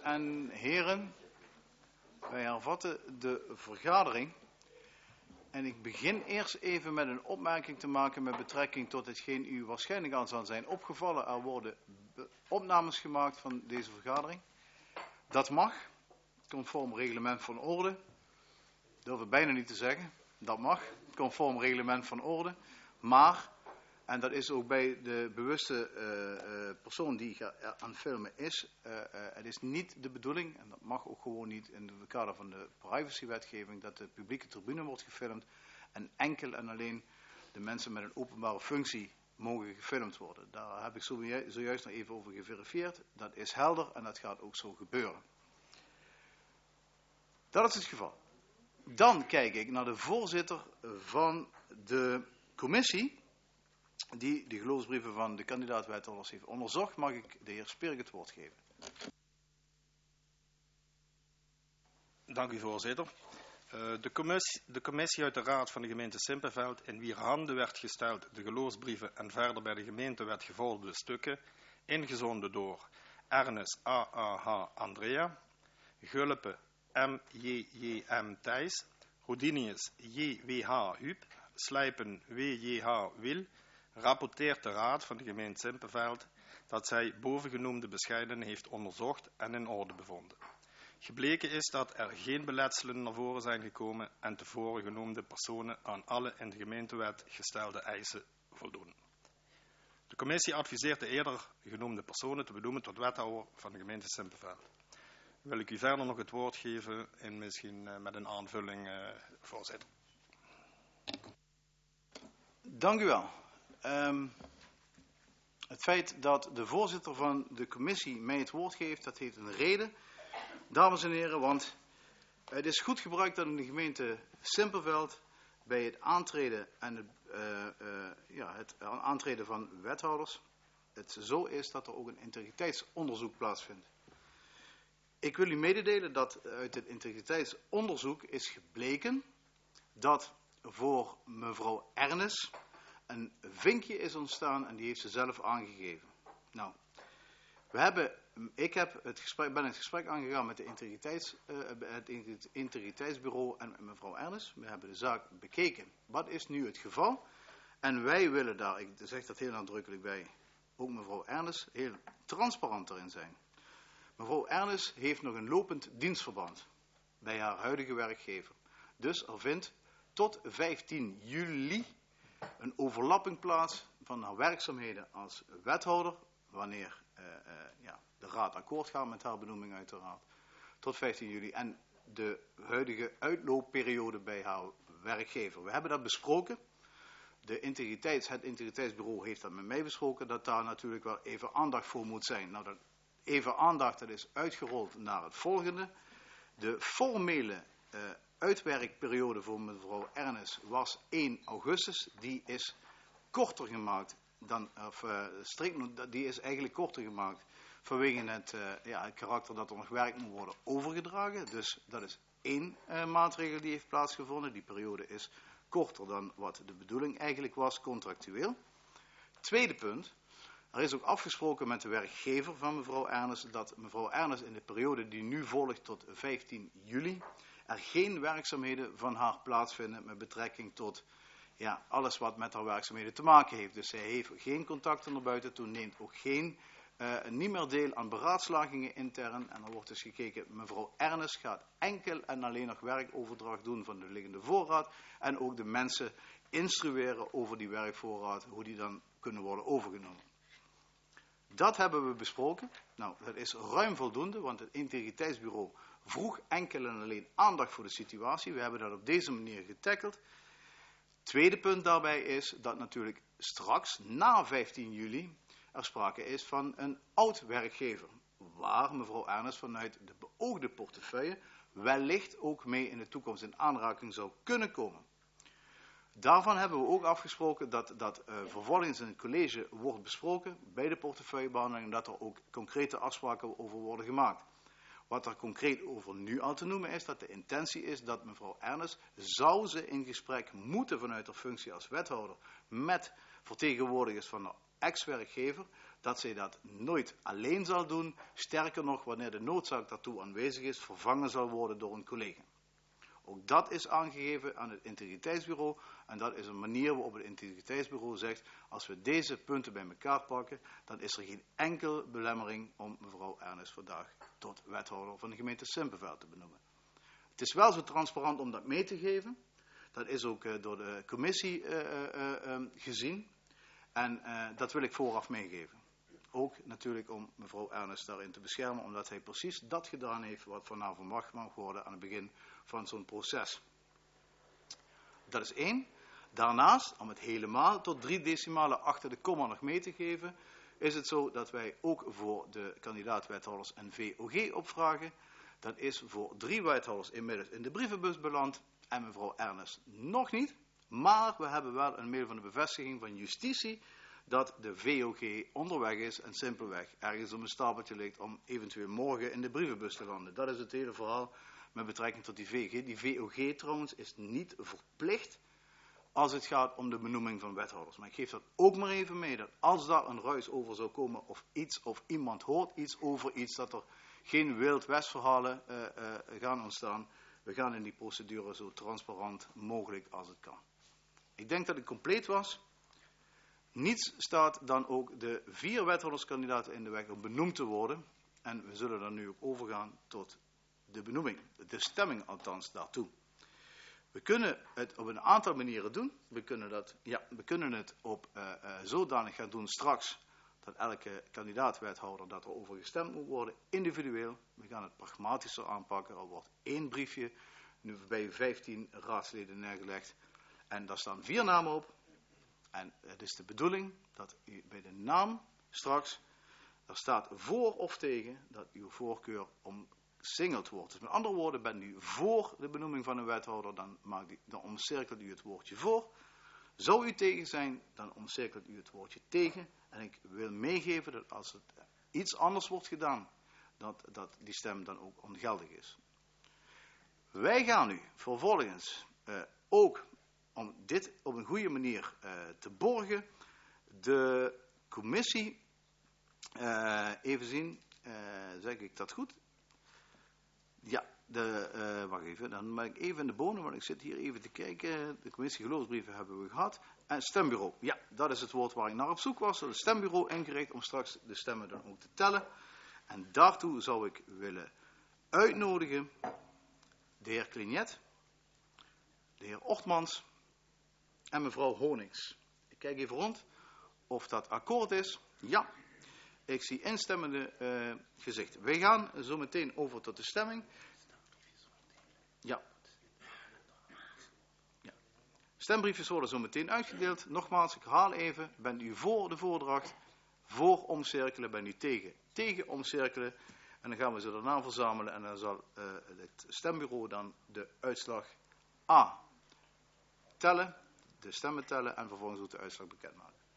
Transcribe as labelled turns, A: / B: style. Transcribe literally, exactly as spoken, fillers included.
A: en heren, wij hervatten de vergadering. En ik begin eerst even met een opmerking te maken met betrekking tot hetgeen u waarschijnlijk al zal zijn opgevallen. Er worden opnames gemaakt van deze vergadering. Dat mag, conform reglement van orde. Dat durf ik bijna niet te zeggen. Dat mag, conform reglement van orde. Maar, en dat is ook bij de bewuste uh, uh, persoon die aan het filmen is, uh, uh, het is niet de bedoeling, en dat mag ook gewoon niet in het kader van de privacywetgeving, dat de publieke tribune wordt gefilmd en enkel en alleen de mensen met een openbare functie mogen gefilmd worden. Daar heb ik zojuist nog even over geverifieerd. Dat is helder en dat gaat ook zo gebeuren. Dat is het geval. Dan kijk ik naar de voorzitter van de commissie die de geloofsbrieven van de kandidaat-wethouders heeft onderzocht. Mag ik de heer Spierik het woord geven?
B: Dank u, voorzitter. Uh, de, commissie, de commissie uit de Raad van de gemeente Simpelveld, in wier handen werd gesteld de geloofsbrieven en verder bij de gemeentewet gevorderde stukken, ingezonden door Ernest A A H Andrea, Gulpe M J J M Thijs, Rodinius J W H Huub, Slijpen W J H Wil, rapporteert de Raad van de gemeente Simpelveld dat zij bovengenoemde bescheiden heeft onderzocht en in orde bevonden. Gebleken is dat er geen beletselen naar voren zijn gekomen en tevoren genoemde personen aan alle in de gemeentewet gestelde eisen voldoen. De commissie adviseert de eerder genoemde personen te benoemen tot wethouder van de gemeente Simpelveld. Wil ik u verder nog het woord geven en misschien uh, met een aanvulling, uh, voorzitter.
A: Dank u wel. Um, het feit dat de voorzitter van de commissie mij het woord geeft, dat heeft een reden. Dames en heren, want het is goed gebruikt dat in de gemeente Simpelveld bij het aantreden, en het, uh, uh, ja, het aantreden van wethouders het zo is dat er ook een integriteitsonderzoek plaatsvindt. Ik wil u mededelen dat uit het integriteitsonderzoek is gebleken dat voor mevrouw Ernest een vinkje is ontstaan en die heeft ze zelf aangegeven. Nou, we hebben, ik heb het gesprek, ben het gesprek aangegaan met de integriteits, uh, het integriteitsbureau en met mevrouw Ernest. We hebben de zaak bekeken. Wat is nu het geval? En wij willen daar, ik zeg dat heel nadrukkelijk bij, ook mevrouw Ernest, heel transparant erin zijn. Mevrouw Ernest heeft nog een lopend dienstverband bij haar huidige werkgever. Dus er vindt tot vijftien juli een overlapping plaats van haar werkzaamheden als wethouder, wanneer uh, uh, ja, de raad akkoord gaat met haar benoeming uiteraard, tot vijftien juli en de huidige uitloopperiode bij haar werkgever. We hebben dat besproken. De integriteits, het integriteitsbureau heeft dat met mij besproken, dat daar natuurlijk wel even aandacht voor moet zijn. Nou, dat even aandacht, dat is uitgerold naar het volgende. De formele uh, uitwerkperiode voor mevrouw Ernest was één augustus. Die is korter gemaakt dan, of uh, strikt, die is eigenlijk korter gemaakt vanwege het, uh, ja, het karakter dat er nog werk moet worden overgedragen. Dus dat is één uh, maatregel die heeft plaatsgevonden. Die periode is korter dan wat de bedoeling eigenlijk was, contractueel. Tweede punt. Er is ook afgesproken met de werkgever van mevrouw Ernest dat mevrouw Ernest in de periode die nu volgt tot vijftien juli er geen werkzaamheden van haar plaatsvinden met betrekking tot ja, alles wat met haar werkzaamheden te maken heeft. Dus zij heeft geen contacten naar buiten toe, neemt ook geen, uh, niet meer deel aan beraadslagingen intern. En er wordt dus gekeken, mevrouw Ernest gaat enkel en alleen nog werkoverdracht doen van de liggende voorraad en ook de mensen instrueren over die werkvoorraad, hoe die dan kunnen worden overgenomen. Dat hebben we besproken. Nou, dat is ruim voldoende, want het integriteitsbureau vroeg enkel en alleen aandacht voor de situatie. We hebben dat op deze manier getackeld. Tweede punt daarbij is dat natuurlijk straks, na vijftien juli, er sprake is van een oud werkgever, waar mevrouw Ernest vanuit de beoogde portefeuille wellicht ook mee in de toekomst in aanraking zou kunnen komen. Daarvan hebben we ook afgesproken dat dat uh, vervolgens in het college wordt besproken bij de portefeuillebehandeling en dat er ook concrete afspraken over worden gemaakt. Wat er concreet over nu al te noemen is dat de intentie is dat mevrouw Ernest zou ze in gesprek moeten vanuit haar functie als wethouder met vertegenwoordigers van de ex-werkgever, dat zij dat nooit alleen zal doen. Sterker nog, wanneer de noodzaak daartoe aanwezig is, vervangen zal worden door een collega. Ook dat is aangegeven aan het integriteitsbureau. En dat is een manier waarop het integriteitsbureau zegt, als we deze punten bij elkaar pakken, dan is er geen enkel belemmering om mevrouw Ernest vandaag tot wethouder van de gemeente Simpelveld te benoemen. Het is wel zo transparant om dat mee te geven. Dat is ook uh, door de commissie uh, uh, uh, gezien. En uh, dat wil ik vooraf meegeven. Ook natuurlijk om mevrouw Ernest daarin te beschermen, omdat hij precies dat gedaan heeft wat van haar verwacht mag worden aan het begin van zo'n proces. Dat is één. Daarnaast, om het helemaal tot drie decimalen achter de komma nog mee te geven, is het zo dat wij ook voor de kandidaat-wethouders een V O G opvragen. Dat is voor drie wethouders inmiddels in de brievenbus beland en mevrouw Ernest nog niet. Maar we hebben wel een mail van de bevestiging van justitie dat de V O G onderweg is en simpelweg ergens op een stapeltje ligt om eventueel morgen in de brievenbus te landen. Dat is het hele verhaal met betrekking tot die V O G. Die V O G trouwens is niet verplicht als het gaat om de benoeming van wethouders. Maar ik geef dat ook maar even mee, dat als daar een ruis over zou komen of iets of iemand hoort iets over iets, dat er geen Wild West verhalen uh, uh, gaan ontstaan. We gaan in die procedure zo transparant mogelijk als het kan. Ik denk dat het compleet was. Niets staat dan ook de vier wethouderskandidaten in de weg om benoemd te worden. En we zullen dan nu ook overgaan tot de benoeming. De stemming althans daartoe. We kunnen het op een aantal manieren doen. We kunnen, dat, ja, we kunnen het op uh, uh, zodanig gaan doen straks dat elke kandidaat-wethouder dat er over gestemd moet worden, individueel. We gaan het pragmatischer aanpakken. Er wordt één briefje, nu bij vijftien raadsleden neergelegd. En daar staan vier namen op. En het is de bedoeling dat u bij de naam straks, er staat voor of tegen, dat uw voorkeur omsingeld wordt. Dus met andere woorden, bent u voor de benoeming van een wethouder, dan, maakt u, dan omcirkelt u het woordje voor. Zou u tegen zijn, dan omcirkelt u het woordje tegen. En ik wil meegeven dat als het iets anders wordt gedaan, dat, dat die stem dan ook ongeldig is. Wij gaan nu vervolgens uh, ook, om dit op een goede manier uh, te borgen, de commissie, uh, even zien, uh, zeg ik dat goed? Ja, de, uh, wacht even, dan ben ik even in de bonen, want ik zit hier even te kijken. De commissie geloofsbrieven hebben we gehad. En stembureau, ja, dat is het woord waar ik naar op zoek was. Het stembureau ingericht om straks de stemmen dan ook te tellen. En daartoe zou ik willen uitnodigen de heer Clignet, de heer Ortmans en mevrouw Honings. Ik kijk even rond of dat akkoord is. Ja, ik zie instemmende uh, gezichten. Wij gaan zo meteen over tot de stemming. Ja. ja. Stembriefjes worden zo meteen uitgedeeld. Nogmaals, ik herhaal even. Bent u voor de voordracht? Voor omcirkelen. Bent u tegen? Tegen omcirkelen. En dan gaan we ze daarna verzamelen. En dan zal uh, het stembureau dan de uitslag A tellen. De stemmen tellen. En vervolgens ook de uitslag bekendmaken.